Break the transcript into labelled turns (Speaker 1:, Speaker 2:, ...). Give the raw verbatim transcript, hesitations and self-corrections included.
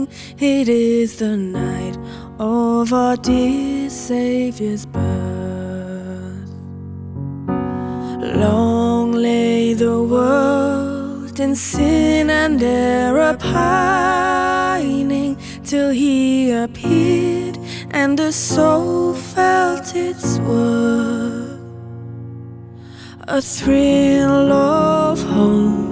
Speaker 1: It is the night of our dear Saviour's birth. Long lay the world in sin and error pining, till He appeared and the soul felt its worth. A thrill of hope